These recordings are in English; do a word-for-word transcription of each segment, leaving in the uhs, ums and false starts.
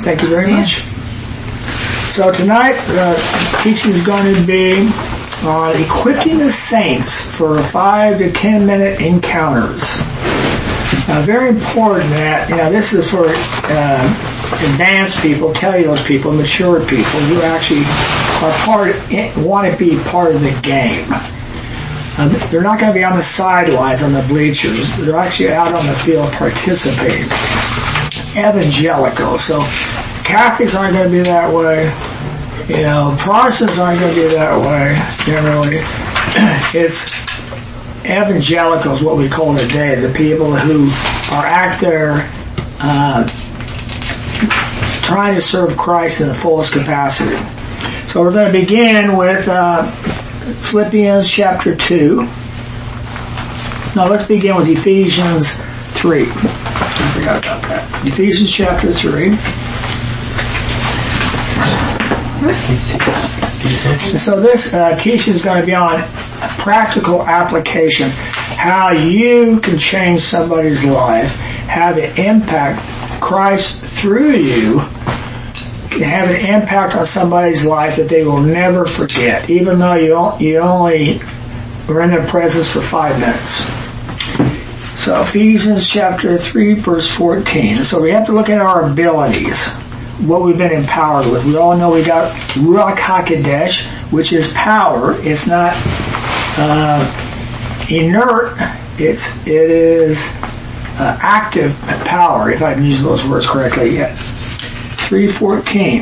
Thank you very much. So tonight, the teaching is going to be on equipping the saints for five to ten minute encounters. Uh, very important that, you know, this is for uh, advanced people, telos people, mature people who actually are part, want to be part of the game. Uh, they're not going to be on the sidelines, on the bleachers. They're actually out on the field participating. Evangelical. So Catholics aren't going to be that way. You know, Protestants aren't going to be that way, generally. It's evangelicals, what we call today, the people who are out there uh, trying to serve Christ in the fullest capacity. So we're going to begin with uh, Philippians chapter two. No, let's begin with Ephesians three. I forgot about that. Ephesians chapter three. So this uh, teaching is going to be on practical application, how you can change somebody's life, have an impact, Christ through you, have an impact on somebody's life that they will never forget, even though you you only were in their presence for five minutes. So Ephesians chapter three, verse fourteen. So we have to look at our abilities, what we've been empowered with. We all know we got Ruach HaKodesh, which is power. It's not uh, inert. It's it is uh, active power, if I'm using those words correctly yet. three fourteen.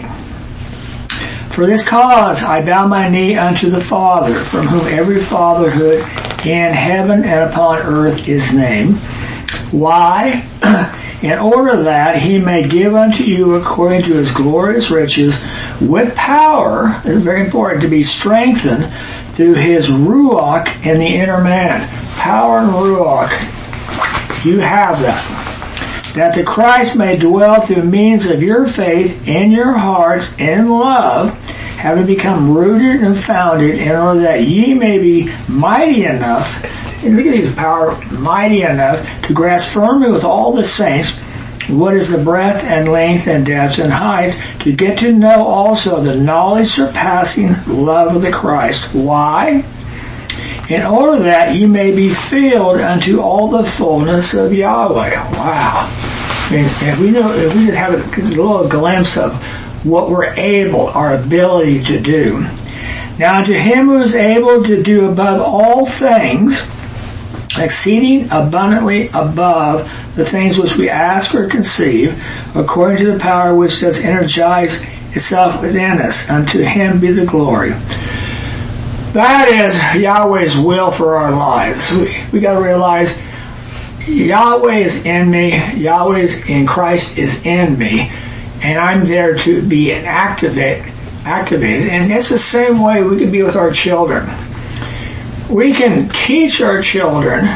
For this cause I bow my knee unto the Father, from whom every fatherhood in heaven and upon earth is named. Why? In order that he may give unto you according to his glorious riches with power, this is very important, to be strengthened through his Ruach in the inner man. Power and Ruach, you have that. That the Christ may dwell through means of your faith in your hearts in love, having become rooted and founded, in order that ye may be mighty enough, and look at these power, mighty enough to grasp firmly with all the saints what is the breadth and length and depth and height, to get to know also the knowledge surpassing love of the Christ. Why? In order that you may be filled unto all the fullness of Yahweh. Wow. I mean, if we know, if we just have a little glimpse of what we're able, our ability to do. Now to him who is able to do above all things, exceeding abundantly above the things which we ask or conceive, according to the power which does energize itself within us. Unto him be the glory. That is Yahweh's will for our lives. We, we got to realize Yahweh is in me, Yahweh is in Christ is in me, and I'm there to be an activate, activated. And it's the same way we can be with our children. We can teach our children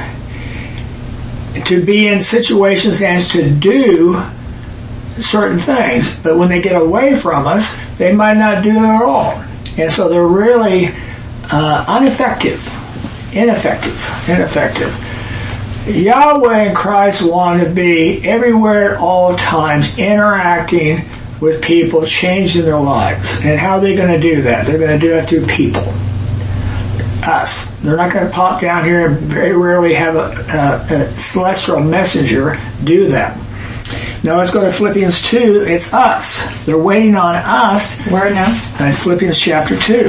to be in situations and to do certain things, but when they get away from us, they might not do it at all. And so they're really uh, ineffective, ineffective, ineffective. Yahweh and Christ want to be everywhere at all times, interacting with people, changing their lives. And how are they going to do that? They're going to do it through people. Us. They're not going to pop down here and very rarely have a, a, a celestial messenger do that. Now let's go to Philippians two. It's us. They're waiting on us. Where now? In Philippians chapter two,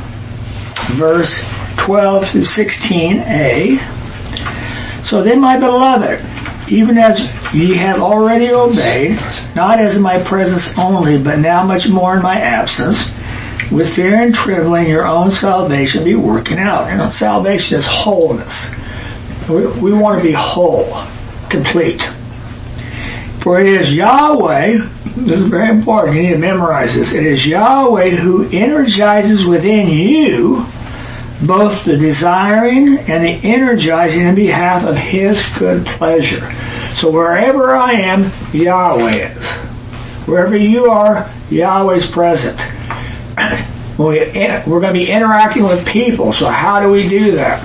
verse twelve through sixteen a. So then, my beloved, even as ye have already obeyed, not as in my presence only, but now much more in my absence, with fear and trembling your own salvation be working out. And salvation is wholeness. We, we want to be whole, complete. For it is Yahweh, this is very important, you need to memorize this, it is Yahweh who energizes within you both the desiring and the energizing in behalf of his good pleasure. So wherever I am, Yahweh is. Wherever you are, Yahweh's present. When we, we're going to be interacting with people, so how do we do that?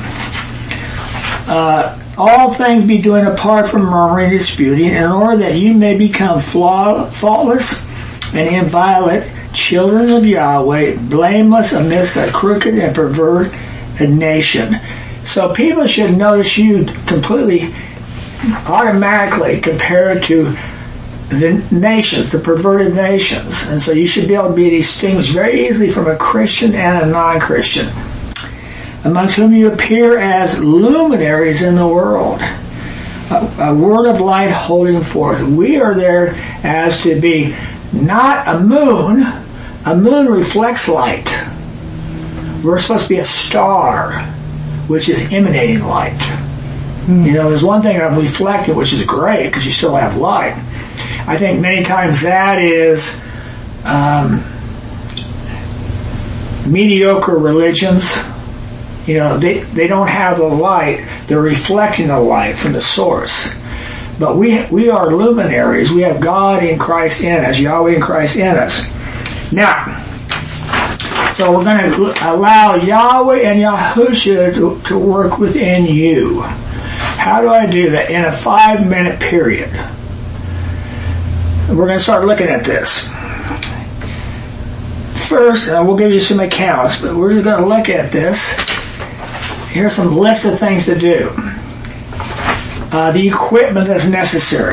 Uh, all things be doing apart from murmuring and disputing, in order that you may become flaw, faultless and inviolate, children of Yahweh, blameless amidst a crooked and perverted nation. So people should notice you completely, automatically compared to the nations, the perverted nations. And so you should be able to be distinguished very easily from a Christian and a non-Christian, amongst whom you appear as luminaries in the world, a, a word of light holding forth. We are there as to be not a moon. A moon reflects light. We're supposed to be a star, which is emanating light. Hmm. You know, there's one thing of reflecting, which is great because you still have light. I think many times that is um, mediocre religions. You know, they, they don't have the light. They're reflecting the light from the source. But we we are luminaries. We have God in Christ in us, Yahweh in Christ in us. Now, so we're going to allow Yahweh and Yahushua to, to work within you. How do I do that? In a five-minute period. We're going to start looking at this. First, and we'll give you some accounts, but we're going to look at this. Here's some list of things to do. Uh, the equipment that's necessary.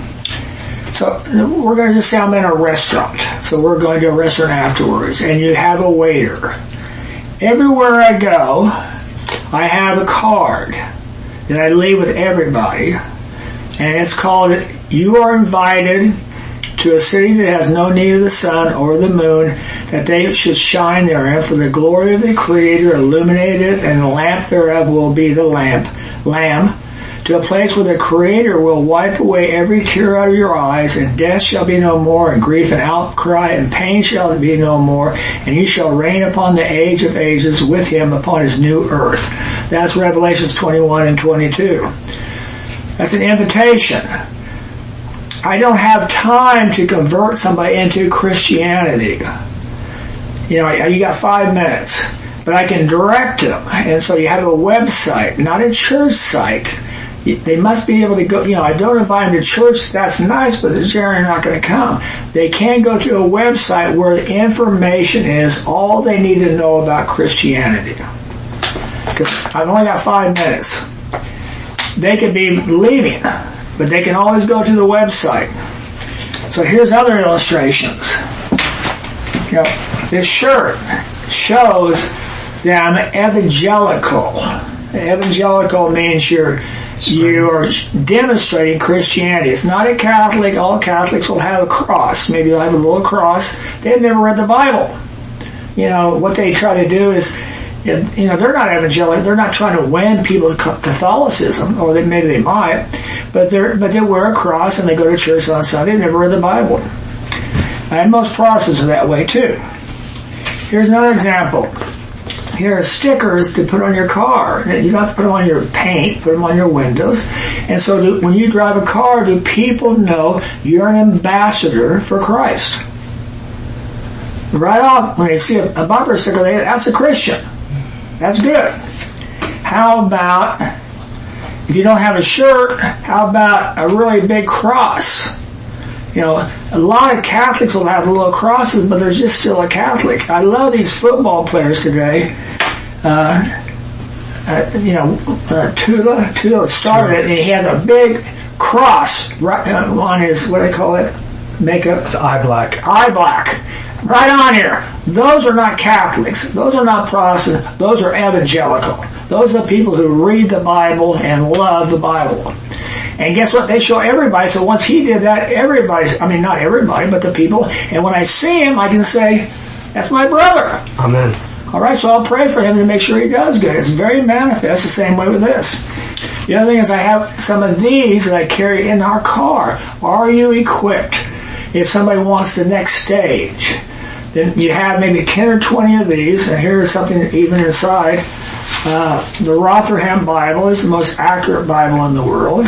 So we're going to just say I'm in a restaurant. So we're going to a restaurant afterwards, and you have a waiter. Everywhere I go, I have a card that I leave with everybody, and it's called, you are invited to a city that has no need of the sun or the moon, that they should shine therein, for the glory of the Creator illuminated, and the lamp thereof will be the lamp, lamb, to a place where the Creator will wipe away every tear out of your eyes, and death shall be no more, and grief and outcry and pain shall be no more, and you shall reign upon the age of ages with him upon his new earth. That's Revelations twenty-one and twenty-two. That's an invitation. I don't have time to convert somebody into Christianity. You know, you got five minutes, but I can direct them. And so you have a website, not a church site. They must be able to go, you know, I don't invite them to church, that's nice, but they're generally not going to come. They can go to a website where the information is all they need to know about Christianity. Because I've only got five minutes. They could be leaving, but they can always go to the website. So here's other illustrations. You know, this shirt shows that I'm evangelical. Evangelical means you're you are demonstrating Christianity. It's not a Catholic. All Catholics will have a cross. Maybe they'll have a little cross. They've never read the Bible. You know, what they try to do is, you know, they're not evangelical. They're not trying to win people to Catholicism, or they, maybe they might, but they're but they wear a cross and they go to church on Sunday. They've never read the Bible. And most Protestants are that way too. Here's another example. Here are stickers to put on your car. You don't have to put them on your paint, put them on your windows. And so do, when you drive a car, do people know you're an ambassador for Christ? Right off, when they see a, a bumper sticker, they, that's a Christian. That's good. How about, if you don't have a shirt, how about a really big cross? You know, a lot of Catholics will have little crosses, but they're just still a Catholic. I love these football players today. Uh, uh, you know, uh, Tula, Tula started it, and he has a big cross right on his, what do they call it? Makeup? It's eye black. Eye black. Right on here. Those are not Catholics. Those are not Protestant. Those are evangelical. Those are people who read the Bible and love the Bible. And guess what? They show everybody. So once he did that, everybody's, I mean, not everybody, but the people. And when I see him, I can say, that's my brother. Amen. All right, so I'll pray for him to make sure he does good. It's very manifest the same way with this. The other thing is I have some of these that I carry in our car. Are you equipped? If somebody wants the next stage, then you have maybe ten or twenty of these. And here's something even inside. Uh, the Rotherham Bible is the most accurate Bible in the world.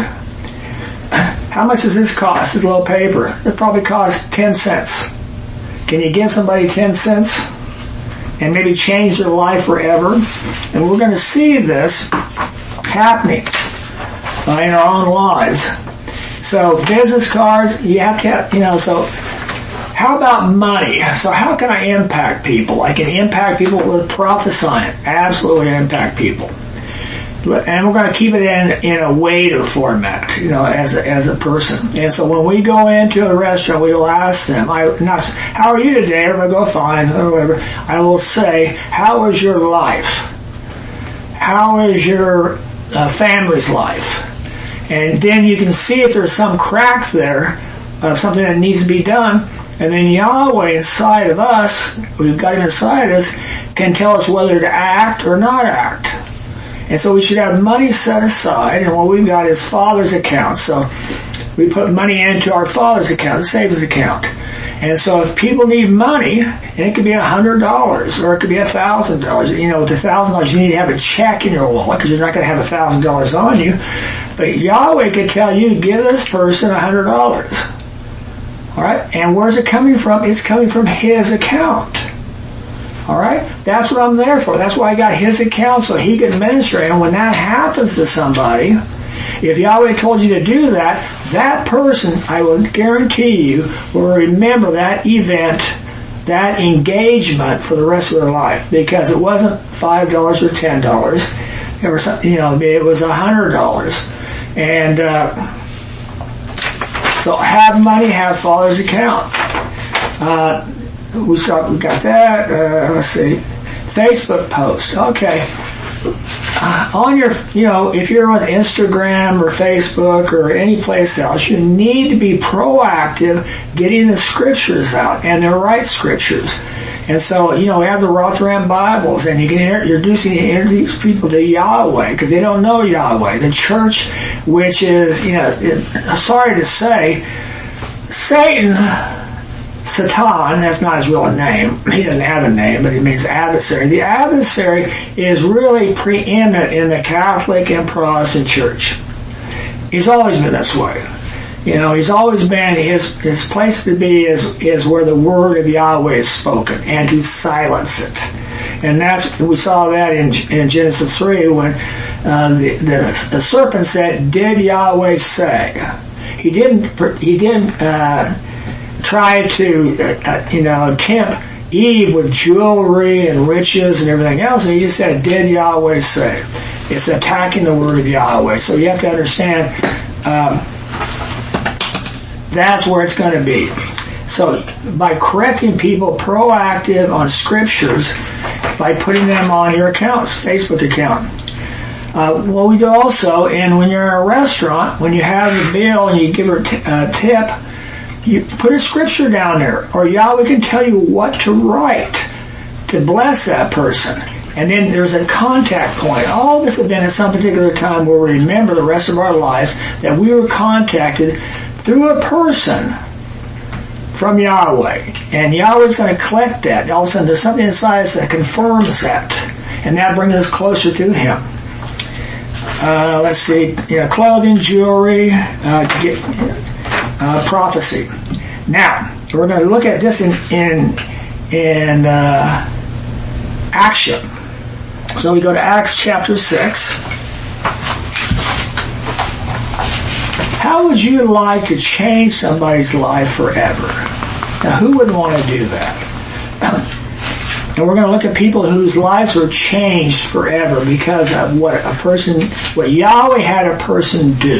How much does this cost, this little paper? It probably costs ten cents. Can you give somebody ten cents and maybe change their life forever? And we're going to see this happening uh, in our own lives. So business cards, you have to have, you know, so How about money? So how can I impact people? I can impact people with prophesying. Absolutely impact people. And we're going to keep it in, in a waiter format, you know, as a, as a person. And so when we go into a restaurant, we will ask them, I, not, how are you today? Everybody go fine, or whatever. I will say, how is your life? How is your uh, family's life? And then you can see if there's some crack there of something that needs to be done. And then Yahweh inside of us, we've got him inside us, can tell us whether to act or not act. And so we should have money set aside, and what we've got is Father's account. So we put money into our Father's account, the savings account. And so if people need money, and it could be a hundred dollars, or it could be a thousand dollars. You know, with a thousand dollars, you need to have a check in your wallet, because you're not going to have a thousand dollars on you. But Yahweh could tell you, give this person a hundred dollars. All right? And where's it coming from? It's coming from his account. All right? That's what I'm there for. That's why I got his account, so he can minister. And when that happens to somebody, if Yahweh told you to do that, that person, I will guarantee you, will remember that event, that engagement for the rest of their life. Because it wasn't five dollars or ten dollars. It was, you know, it was one hundred dollars. And uh, so have money, have Father's account. Uh, We saw, we got that. Uh, let's see, Facebook post. Okay, uh, on your, you know, if you're on Instagram or Facebook or any place else, you need to be proactive, getting the scriptures out, and the right scriptures. And so, you know, we have the Rotherham Bibles, and you can introduce, introduce people to Yahweh because they don't know Yahweh. The church, which is, you know, it, sorry to say, Satan. Satan, that's not his real name. He doesn't have a name, but he means adversary. The adversary is really preeminent in the Catholic and Protestant church. He's always been this way. You know, he's always been, his his place to be is, is where the word of Yahweh is spoken, and to silence it. And that's, we saw that in, in Genesis three when uh, the, the, the serpent said, did Yahweh say? He didn't, he didn't, uh, try to, uh, you know, tempt Eve with jewelry and riches and everything else, and he just said, did Yahweh say? It's attacking the word of Yahweh. So you have to understand um, that's where it's going to be. So by correcting people, proactive on scriptures, by putting them on your accounts, Facebook account. Uh, what we do also, and when you're in a restaurant, when you have the bill and you give her a t- uh, tip, you put a scripture down there, or Yahweh can tell you what to write to bless that person. And then there's a contact point. All this event at some particular time we'll remember the rest of our lives that we were contacted through a person from Yahweh. And Yahweh's going to collect that. All of a sudden there's something inside us that confirms that. And that brings us closer to Him. Uh, let's see, you know, clothing, jewelry, uh, get, uh, prophecy. Now, we're going to look at this in in, in uh, action. So we go to Acts chapter six. How would you like to change somebody's life forever? Now, who wouldn't want to do that? And we're going to look at people whose lives were changed forever because of what a person, what Yahweh had a person do.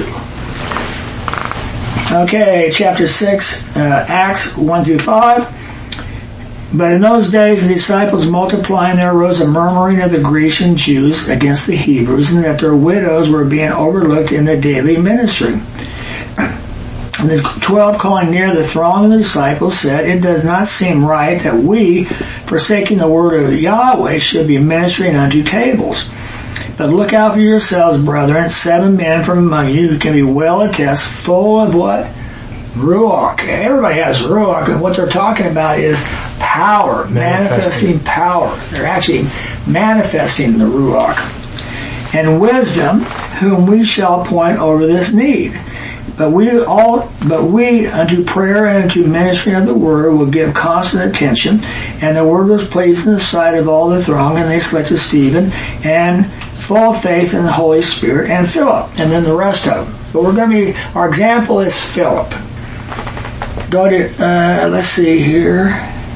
Okay, chapter six, uh, Acts one through five. But in those days the disciples multiplying, there arose a murmuring of the Grecian Jews against the Hebrews, and that their widows were being overlooked in the daily ministry. And the twelve, calling near the throng of the disciples, said, it does not seem right that we, forsaking the word of Yahweh, should be ministering unto tables. But look out for yourselves, brethren, seven men from among you who can be well attest, full of what? Ruach. Everybody has Ruach, and what they're talking about is power, manifesting, manifesting power. They're actually manifesting the Ruach. And wisdom, whom we shall appoint over this need. But we all, but we unto prayer and unto ministry of the word will give constant attention. And the word was pleased in the sight of all the throng, and they selected Stephen, and full of faith in the Holy Spirit, and Philip, and then the rest of them. But we're going to be, our example is Philip. Go to, uh, let's see here.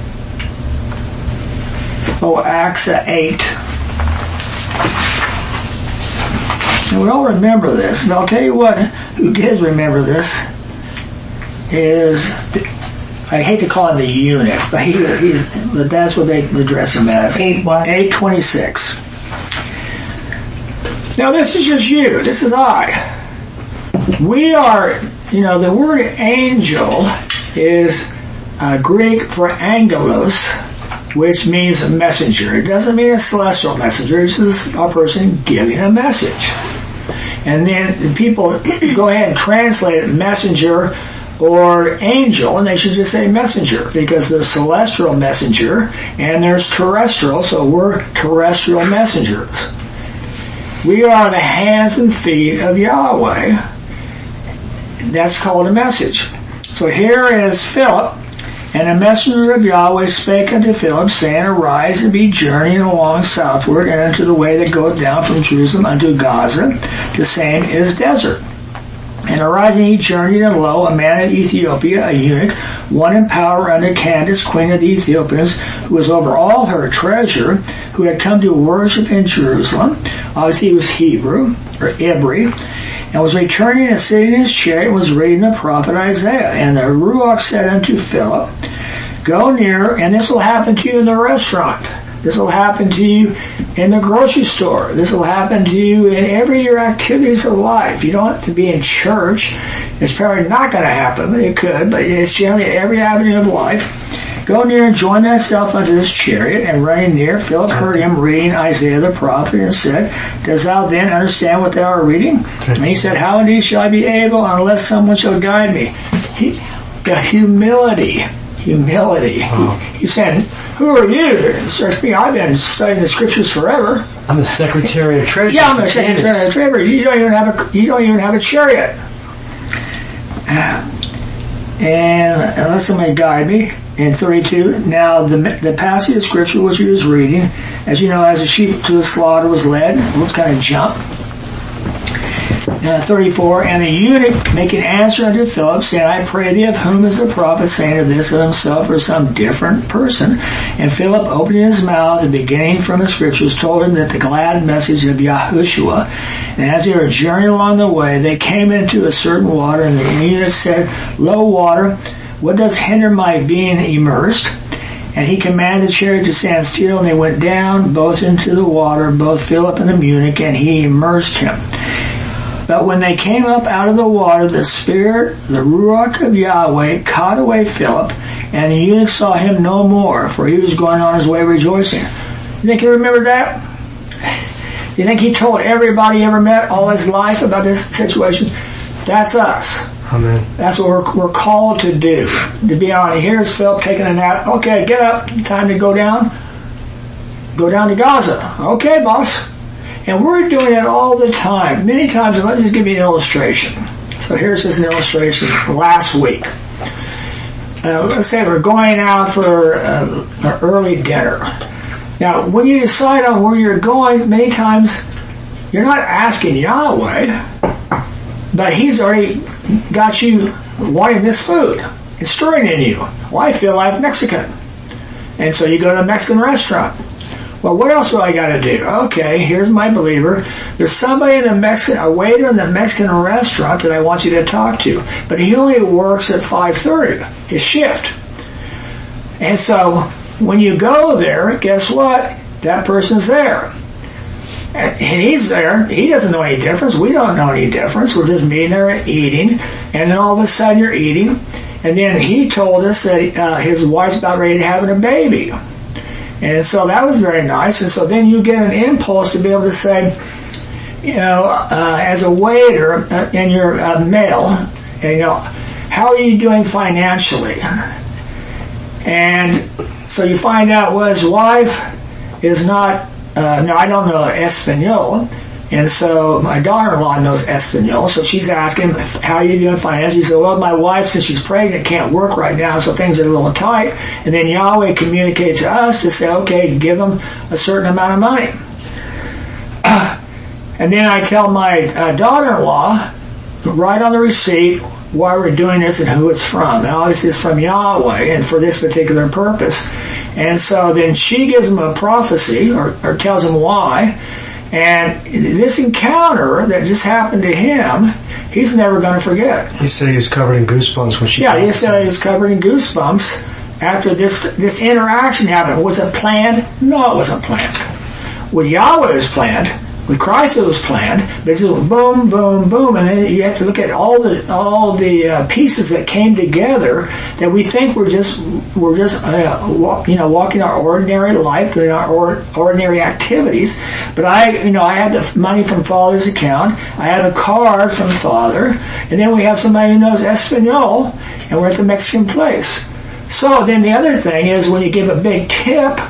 Oh, Acts eight. And we all remember this, but I'll tell you what, who did remember this is, I hate to call him the eunuch, but he, he's, but that's what they address him as. eight what? eight twenty-six. Now this is just you, this is I. We are, you know, the word angel is uh, Greek for angelos, which means a messenger. It doesn't mean a celestial messenger, it's just a person giving a message. And then people go ahead and translate it messenger or angel, and they should just say messenger, because there's celestial messenger and there's terrestrial, so we're terrestrial messengers. We are the hands and feet of Yahweh. That's called a message. So here is Philip, and a messenger of Yahweh spake unto Philip, saying, Arise and be journeying along southward, and unto the way that goeth down from Jerusalem unto Gaza. The same is desert. And arising he journeyed, and lo, a man of Ethiopia, a eunuch, one in power under Candace, queen of the Ethiopians, who was over all her treasure, who had come to worship in Jerusalem. Obviously he was Hebrew, or Ibri, and was returning and sitting in his chair, and was reading the prophet Isaiah. And the Ruach said unto Philip, Go near, and this will happen to you in the restaurant. This will happen to you in the grocery store. This will happen to you in every your activities of life. You don't have to be in church. It's probably not going to happen. It could, but it's generally every avenue of life. Go near and join thyself unto this chariot. And running near, Philip heard him reading Isaiah the prophet, and said, Dost thou then understand what thou art reading? And he said, How indeed shall I be able, unless someone shall guide me? He, the humility. Humility. Wow. He, he said, Who are you? Search me. I've been studying the scriptures forever. I'm the Secretary of Treasury. Yeah, I'm the Secretary of Treasury. You don't even have a you don't even have a chariot. And unless somebody guide me. In thirty-two, now the the passage of scripture which he was reading, as you know, as a sheep to the slaughter was led, let's kind of jump. Uh, thirty-four, and the eunuch making answer unto Philip, saying, I pray thee, of whom is the prophet saying of this of himself or some different person? And Philip, opening his mouth and beginning from the scriptures, told him that the glad message of Yahushua. And as they were journeying along the way, they came into a certain water, and the eunuch said, Lo, water, what does hinder my being immersed? And he commanded the chariot to stand still, and they went down both into the water, both Philip and the eunuch, and he immersed him. But when they came up out of the water, the Spirit, the Ruach of Yahweh, caught away Philip, and the eunuch saw him no more, for he was going on his way rejoicing. You think you remember that? You think he told everybody he ever met all his life about this situation? That's us. Amen. That's what we're, we're called to do. To be honest, here's Philip taking a nap. Okay, get up. Time to go down. Go down to Gaza. Okay, boss. And we're doing it all the time. Many times, and let me just give you an illustration. So here's just an illustration last week. Uh, let's say we're going out for uh, an early dinner. Now, when you decide on where you're going, many times you're not asking Yahweh, but He's already got you wanting this food. It's stirring in you. Well, I feel like Mexican. And so you go to a Mexican restaurant. Well, what else do I got to do? Okay, here's my believer. There's somebody in the Mexican, a waiter in the Mexican restaurant that I want you to talk to, but he only works at five thirty, his shift. And so when you go there, guess what? That person's there. And he's there. He doesn't know any difference. We don't know any difference. We're just meeting there eating, and then all of a sudden you're eating, and then he told us that uh, his wife's about ready to have a baby. And so that was very nice. And so then you get an impulse to be able to say, you know, uh, as a waiter, uh, and you're a male, and, you know, how are you doing financially? And so you find out, well, his wife is not, uh, no, I don't know Espanol. And so my daughter-in-law knows Espanol, so she's asking, how are you doing financially? She said, well, my wife, since she's pregnant, can't work right now, so things are a little tight. And then Yahweh communicates to us to say, okay, give them a certain amount of money. Uh, and then I tell my uh, daughter-in-law, write on the receipt why we're doing this and who it's from. And obviously it's from Yahweh and for this particular purpose. And so then she gives him a prophecy or, or tells him why. And this encounter that just happened to him, he's never going to forget. He said he was covered in goosebumps when she Yeah, he said he was covered in goosebumps after this this interaction happened. Was it planned? No, it wasn't planned. With Yahweh it was planned. With Christ it was planned. But it's just boom, boom, boom. And then you have to look at all the all the uh, pieces that came together that we think we're just we're just uh, walk, you know walking our ordinary life, doing our or, ordinary activities. But I you know I had the money from Father's account. I had a card from Father, and then we have somebody who knows Espanol, and we're at the Mexican place. So then the other thing is when you give a big tip,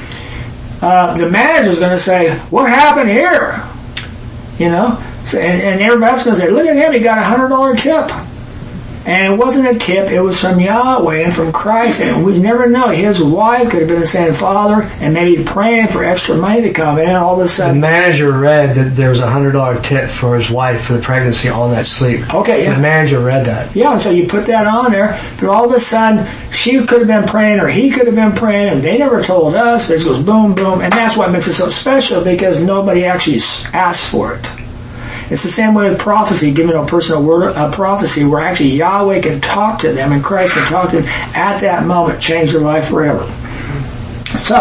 uh, the manager's going to say, "What happened here?" You know, so, and, and everybody's going to say, "Look at him, he got a hundred dollar tip." And it wasn't a tip, it was from Yahweh and from Christ, and we never know. His wife could have been saying, "Father," and maybe praying for extra money to come in, and all of a sudden... The manager read that there was a one hundred dollar tip for his wife for the pregnancy on that sleep. Okay, so yeah. the manager read that. Yeah, so you put that on there, but all of a sudden, she could have been praying, or he could have been praying, and they never told us, but it goes boom, boom, and that's what makes it so special, because nobody actually asked for it. It's the same way with prophecy, giving a person a word, a prophecy where actually Yahweh can talk to them and Christ can talk to them at that moment, change their life forever. So,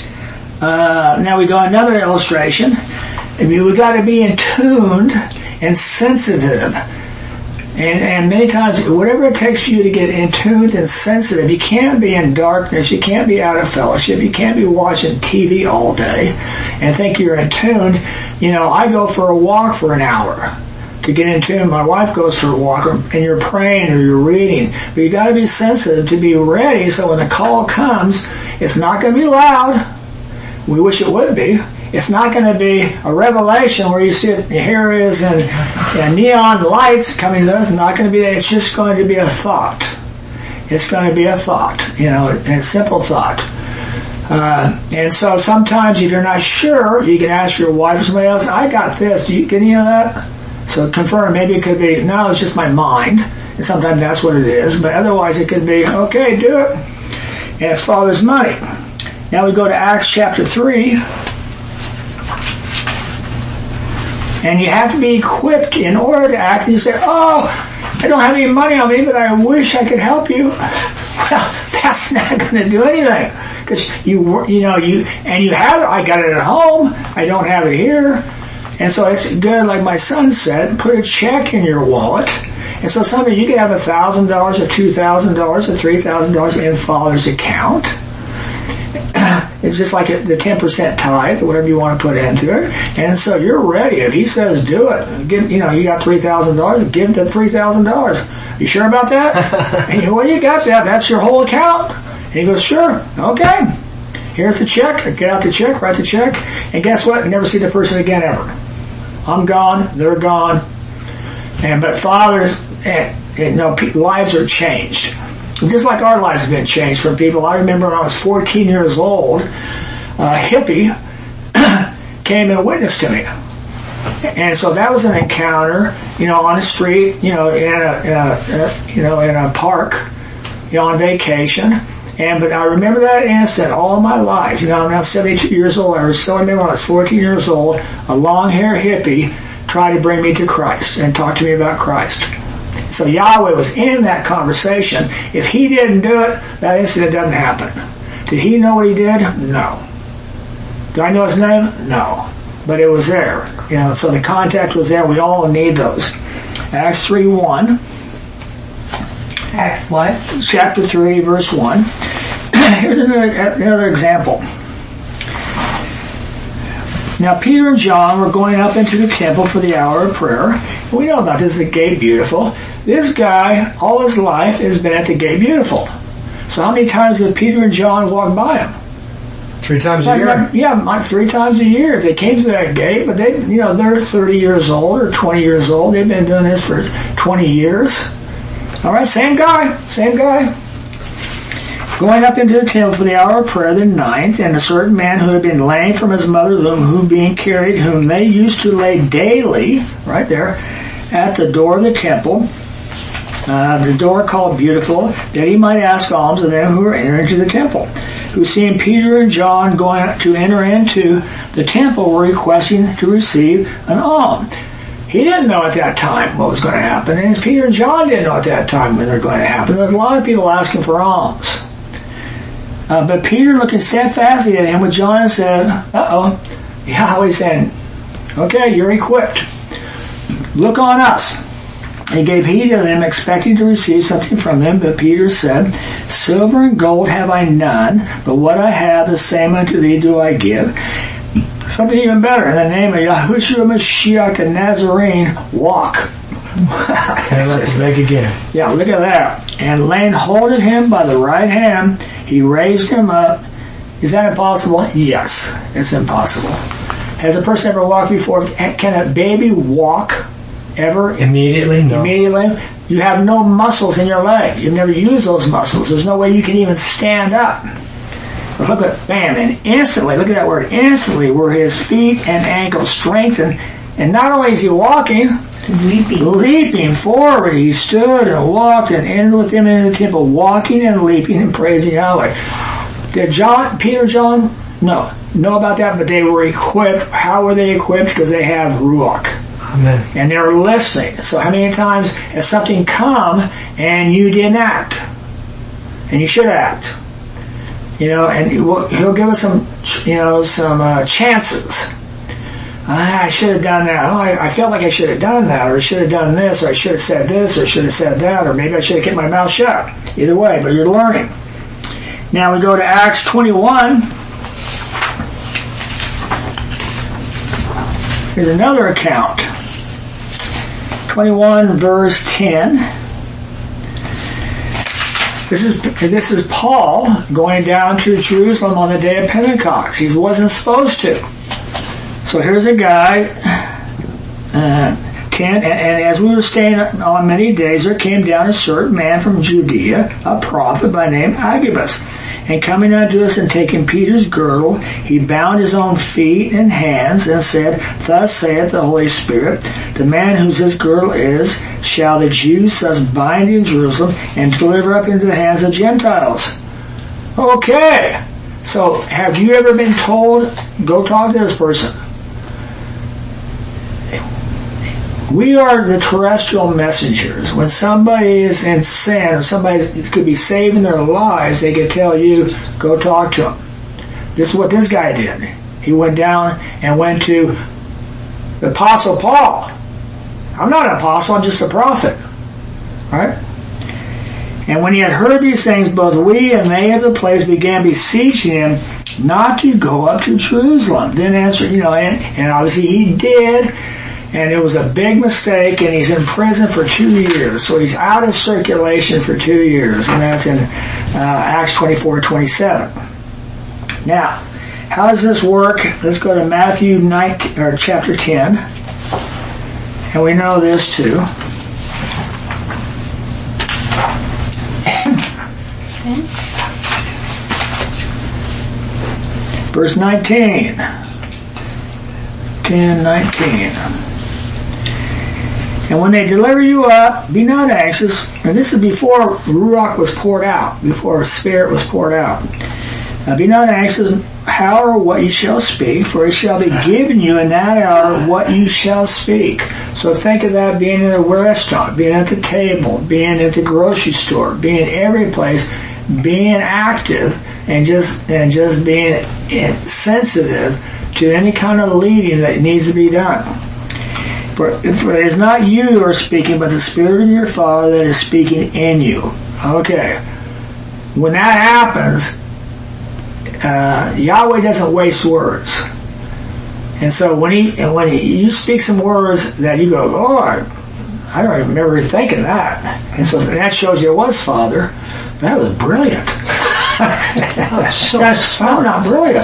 uh, now we go another illustration. I mean, we got to be in tuned and sensitive. And, and many times, whatever it takes for you to get in tuned and sensitive, you can't be in darkness, you can't be out of fellowship, you can't be watching T V all day and think you're in tune. You know, I go for a walk for an hour to get in tune. My wife goes for a walk, and you're praying or you're reading. But you got to be sensitive to be ready, so when the call comes, it's not going to be loud. We wish it would be. It's not going to be a revelation where you see it, here it is, and, and neon lights coming to us. It's not going to be that. It's just going to be a thought. It's going to be a thought, you know, a simple thought. Uh, and so sometimes if you're not sure, you can ask your wife or somebody else, "I got this. Do you get any of that?" So confirm. Maybe it could be, "No, it's just my mind." And sometimes that's what it is. But otherwise it could be, "Okay, do it." And it's Father's money. Now we go to Acts chapter three. And you have to be equipped in order to act. And you say, "Oh, I don't have any money on me, but I wish I could help you." Well, that's not going to do anything. Because you, you know, you, and you have it. I got it at home. I don't have it here. And so it's good, like my son said, put a check in your wallet. And so somebody, you can have a thousand dollars or two thousand dollars or three thousand dollars in Father's account. It's just like the ten percent tithe or whatever you want to put into it. And so you're ready. If he says do it, give, you know, you got three thousand dollars, give him the three thousand dollars. You sure about that? And you, well, you got that. That's your whole account. And he goes, "Sure. Okay. Here's the check." Get out the check, write the check. And guess what? Never see the person again ever. I'm gone. They're gone. And but fathers, and, and no, lives are changed. Just like our lives have been changed from people. I remember when I was fourteen years old, a hippie came and witnessed to me. And so that was an encounter, you know, on the street, you know, in a, in a you know, in a park, you know, on vacation. And but I remember that instant all my life. You know, I'm now seventy-two years old. I still remember when I was fourteen years old, a long-haired hippie tried to bring me to Christ and talk to me about Christ. So Yahweh was in that conversation. If he didn't do it, that incident doesn't happen. Did he know what he did? No. Do I know his name? No. But it was there. You know, so the contact was there. We all need those. Acts three one. Acts what? Chapter three, verse one. Here's another, another example. Now Peter and John were going up into the temple for the hour of prayer. We know about this, the Gate Beautiful. This guy, all his life, has been at the Gate Beautiful. So how many times did Peter and John walk by him? Three times a like, year? Like, yeah, like three times a year. If they came to that gate, but they, you know, they're thirty years old or twenty years old. They've been doing this for twenty years. All right, same guy, same guy. Going up into the temple for the hour of prayer, the ninth, and a certain man who had been lame from his mother's womb, whom being carried, whom they used to lay daily, right there, at the door of the temple, uh, the door called Beautiful, that he might ask alms of them who were entering into the temple, who seeing Peter and John going to enter into the temple were requesting to receive an alms. He didn't know at that time what was going to happen, and Peter and John didn't know at that time when they're going to happen. There was a lot of people asking for alms. Uh, but Peter, looking steadfastly at him with John, said, uh-oh, Yahweh said, okay, you're equipped. Look on us. He gave heed to them, expecting to receive something from them. But Peter said, silver and gold have I none, but what I have, the same unto thee do I give. Something even better. In the name of Yahushua Mashiach the Nazarene, walk. Okay, let's make again. Yeah, look at that. And laying hold of him by the right hand, he raised him up. Is that impossible? Yes, it's impossible. Has a person ever walked before? Can a baby walk ever? Immediately? No. Immediately? You have no muscles in your leg. You've never used those muscles. There's no way you can even stand up. But look at, bam, and instantly, look at that word, instantly were his feet and ankles strengthened. And not only is he walking, leaping, leaping forward, he stood and walked and entered with him into the temple, walking and leaping and praising Yahweh. Did John, Peter, John, no, know about that, but they were equipped. How were they equipped? Because they have Ruach. Amen. And they were listening. So how many times has something come and you didn't act? And you should act. You know, and he'll give us some, you know, some uh, chances. Ah, I should have done that. Oh, I, I felt like I should have done that, or I should have done this, or I should have said this, or I should have said that, or maybe I should have kept my mouth shut. Either way, but you're learning. Now we go to Acts twenty-one. Here's another account. twenty-one verse ten. This is this is Paul going down to Jerusalem on the day of Pentecost. He wasn't supposed to. So here's a guy, uh, ten, and, and as we were staying on many days, there came down a certain man from Judea, a prophet by name Agabus. And coming unto us and taking Peter's girdle, he bound his own feet and hands and said, thus saith the Holy Spirit, the man whose this girdle is, shall the Jews thus bind in Jerusalem and deliver up into the hands of Gentiles. Okay. So have you ever been told, go talk to this person? We are the terrestrial messengers. When somebody is in sin or somebody could be saving their lives, they could tell you, go talk to them. This is what this guy did. He went down and went to the Apostle Paul. I'm not an apostle, I'm just a prophet. Right? And when he had heard these things, both we and they of the place began beseeching him not to go up to Jerusalem. Then answered, you know, and, and obviously he did. And it was a big mistake, and he's in prison for two years. So he's out of circulation for two years, and that's in uh, Acts twenty-four twenty-seven. Now, how does this work? Let's go to Matthew nineteen, or chapter ten, and we know this too. Verse nineteen. ten nineteen. And when they deliver you up, be not anxious. And this is before Ruach was poured out, before Spirit was poured out. Uh, be not anxious how or what you shall speak, for it shall be given you in that hour what you shall speak. So think of that being in a restaurant, being at the table, being at the grocery store, being every place, being active, and just and just being sensitive to any kind of leading that needs to be done. For, for it is not you who are speaking, but the Spirit of your Father that is speaking in you. Okay. When that happens, uh, Yahweh doesn't waste words. And so when he and when he, you speak some words that you go, oh, I, I don't even remember thinking that. And so that shows you it was Father. That was brilliant. Oh, so That's oh, not brilliant.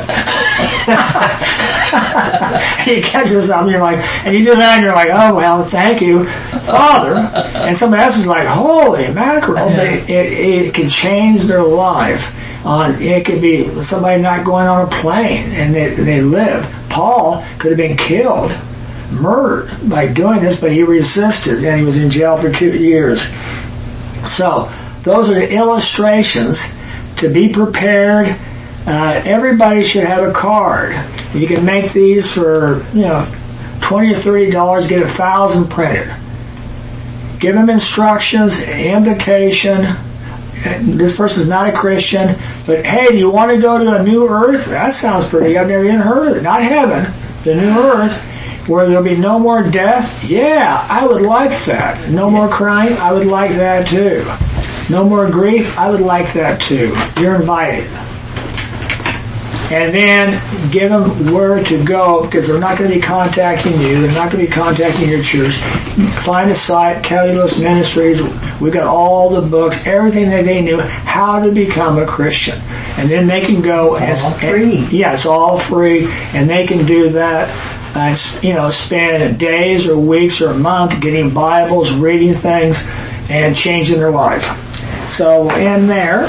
You catch yourself and you're like, and you do that and you're like, oh well, thank you, Father. And somebody else is like, holy mackerel! They, it, it can change their life. On it could be somebody not going on a plane and they they live. Paul could have been killed, murdered by doing this, but he resisted and he was in jail for two years. So, those are the illustrations to be prepared. Uh, everybody should have a card. You can make these for, you know, twenty or thirty dollars, get a thousand printed. Give them instructions, invitation. This person's not a Christian, but hey, do you want to go to a new earth? That sounds pretty. I've never even heard of it. Not heaven, the new earth, where there'll be no more death. Yeah, I would like that. No more crying. I would like that too. No more grief. I would like that too. You're invited. And then give them where to go, because they're not going to be contacting you. They're not going to be contacting your church. Find a site, Kelly Lewis Ministries. We've got all the books, everything that they knew, how to become a Christian. And then they can go. It's all and, free. And, yeah, it's all free. And they can do that, uh, you know, spend days or weeks or a month getting Bibles, reading things, and changing their life. So in there,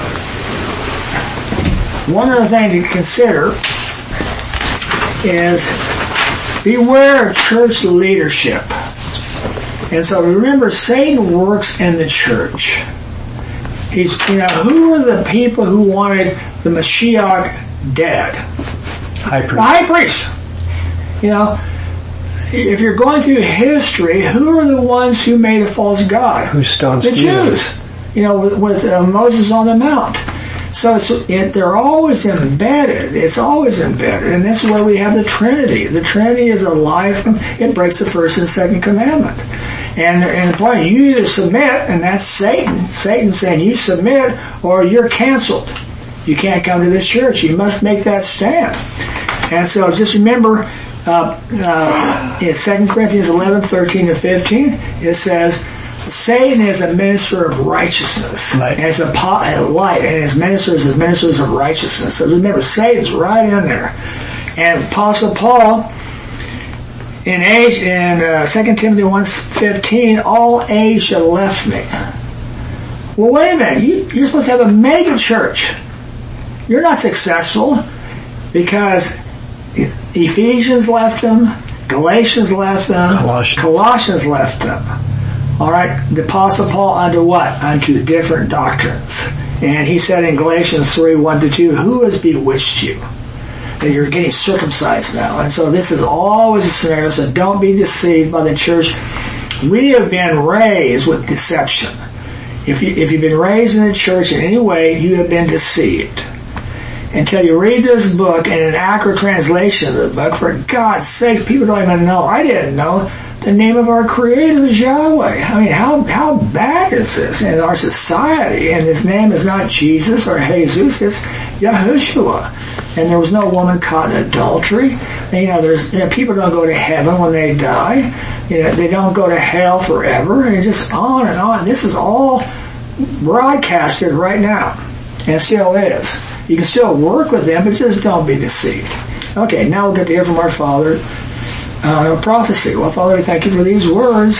one other thing to consider is beware of church leadership. And so remember, Satan works in the church. He's, you know, who are the people who wanted the Mashiach dead? High priest. The high priest. You know, if you're going through history, who are the ones who made a false god? Who stoned The Stephen? Jews. You know, with, with uh, Moses on the Mount. So it's, it, they're always embedded. It's always embedded. And that's where we have the Trinity. The Trinity is a life. It breaks the first and second commandment. And, and the point, you either submit, and that's Satan. Satan's saying you submit or you're canceled. You can't come to this church. You must make that stand. And so just remember, uh, uh, in Second Corinthians eleven, thirteen to fifteen, it says, Satan is a minister of righteousness. Light. And it's a, po- a light, and his ministers are ministers of righteousness. So remember, Satan's right in there. And Apostle Paul, in age, in uh, Second Timothy one fifteen, all age shall have left me. Well, wait a minute. You, you're supposed to have a mega church. You're not successful because Ephesians left them, Galatians left them, Colossians, Colossians left them. All right, the Apostle Paul unto what? Unto different doctrines. And he said in Galatians three, one to two, who has bewitched you? That you're getting circumcised now. And so this is always a scenario, so don't be deceived by the church. We have been raised with deception. If, you, if you've been raised in a church in any way, you have been deceived. Until you read this book and an accurate translation of the book, for God's sakes, people don't even know. I didn't know. The name of our Creator is Yahweh. I mean, how how bad is this in our society? And His name is not Jesus or Jesus, it's Yahushua. And there was no woman caught in adultery. And, you know, there's you know, people don't go to heaven when they die. You know, they don't go to hell forever. And just on and on. This is all broadcasted right now, and still is. You can still work with them, but just don't be deceived. Okay, now we'll get to hear from our Father. Uh, prophecy. Well, Father, we thank you for these words.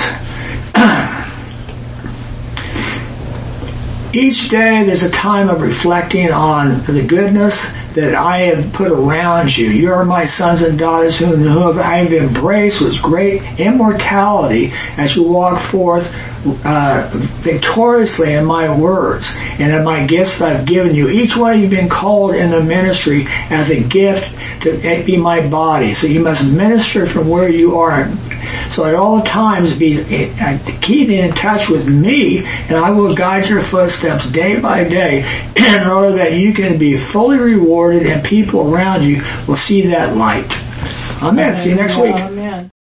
Each day there's a time of reflecting on the goodness that I have put around you. You are my sons and daughters whom, whom I have embraced with great immortality as you walk forth uh, victoriously in my words and in my gifts that I've given you. Each one of you have been called in the ministry as a gift to be my body. So you must minister from where you are. So at all times be uh, keep in touch with me, and I will guide your footsteps day by day in order that you can be fully rewarded and people around you will see that light. Amen. See you next week. Amen.